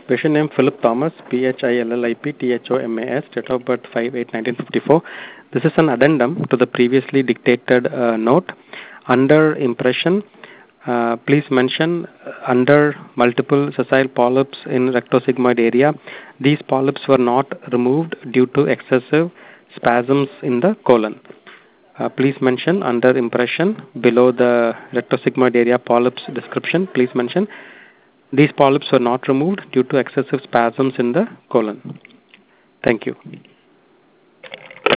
Patient name Philip Thomas, Phillip Thomas, date of birth 5/8/1954. This is an addendum to the previously dictated note. Under impression, please mention under multiple sessile polyps in rectosigmoid area. These polyps were not removed due to excessive spasms in the colon. Please mention under impression below the rectosigmoid area polyps description. Please mention these polyps were not removed due to excessive spasms in the colon. Thank you.